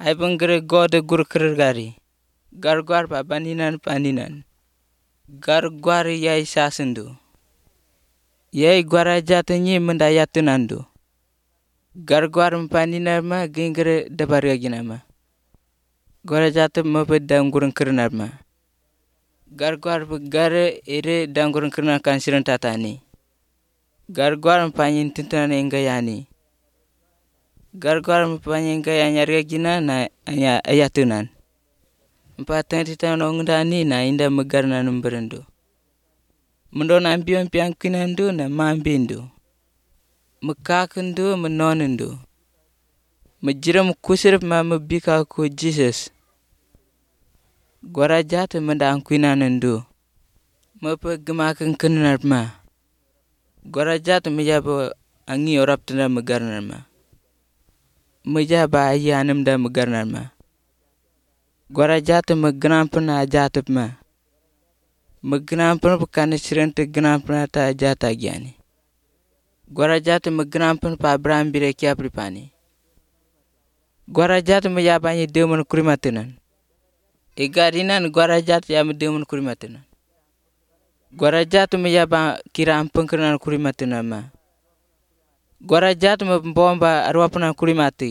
Ai bengere gode gur kergari. Garguar pa paninan. Garguar yai sasendu. Yai guara jatanyi menda yatunandu. Garguar paninan ma gengere dabaryaginama. Guara jatuh mapedang gurung kerenarma. Garguar begare ere dangurung kerena kan siren tatani. Garguar panyin tintan enggayani. Garguar panyin gayanya regina na anya ayatunan. Empatan titan ongdani na inda megarna numberendu. Mendona ambion piangkinandu na mambindu. Mekakendu menonendu. Mejiram kusirip ma mebika ku Jesus. Guara jatuh menda angkinanendu. Mepe gemaken kenarma. Guara jatuh mejaba angi orap tenda megarnarma. Mejaba ayanem da megarnarma. Guara jatuh megenampena jatuh ma. Megenampena bekane sirente genampena ta jatuh agiani. Guara jatuh megenampena pa berambire kia pripani. Guara jatuh mejabanya demen kurimatenan. Igadinan guara jatuh ya demen kurimatenan. Guara jatuh mejaba kira ampengkenan kurimatenan ma. Guara jatuh membomba arwapanan kurimati.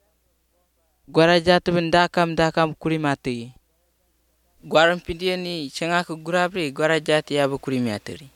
Guara jatuh mendakam kurimati. Guara pindiani sengaku gurabri guara jatuh ya kurimiateri.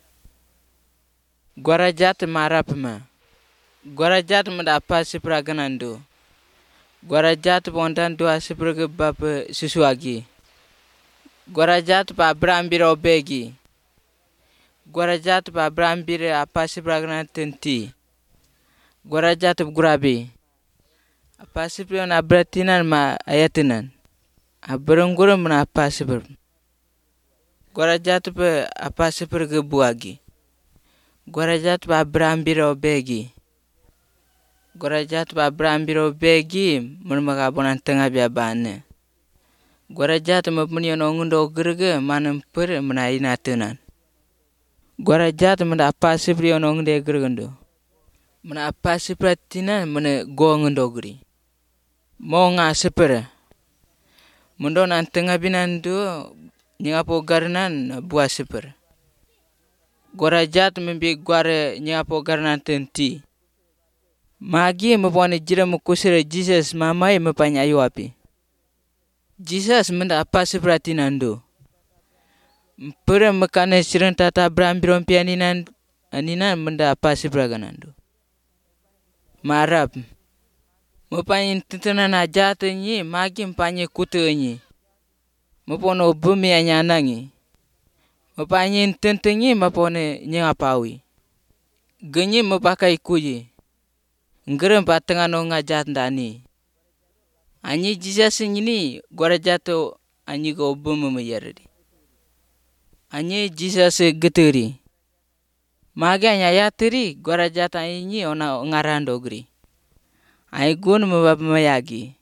Guara jatuh marapma. Guara jatuh mendapa sipraganando. Guara jatuh bondan dua sipraga bapa susuagi. Guara jatuh pa berambir obegi. Guara jatuh pa berambir apa sipraganan tenti. Guara jatuh gurabi. Apa sipragan abratinan ma ayatinan. Aberenggurum na apa sipr. Guara jatuh pa apa sipraga buagi. Guara jatuh pa berambir obegi. Guara jatuh pa berambir obegi mermagabonan tengah biabane. Guara jatuh mapunion ongundo gerge manam per menaina tenan. Guara jatuh menda apa siprion ongunde gergendo. Mena apa sipratinan mena gongundo geri. Monga sipere. Mendona tengah binandu nyapo garnan buah sipere. Guara jatuh membi guara nyapo garnan tenti. Magi mepone jira mekusira Jesus mamai mepanya ayu api. Jesus menda apa sipratinando. Mpere mekane siren tata berambiron pianinan aninan menda apa sipraganando. Marap. Mepanyin tintenan ajatanyi magi mpanye kutenyi. Mepono bumi anyanangi. Mepanyin tentenyi mepone nyengapawi. Genyi mepakai kuji. Ngerem patengan ngajat ndani. Anyi Jesus ini guara jatuh anyi go bumi meyardi. Anyi Jesus geteri. Magi anya yateri guara jatuh ini ona ngarando geri. Ai gun mebab mayagi.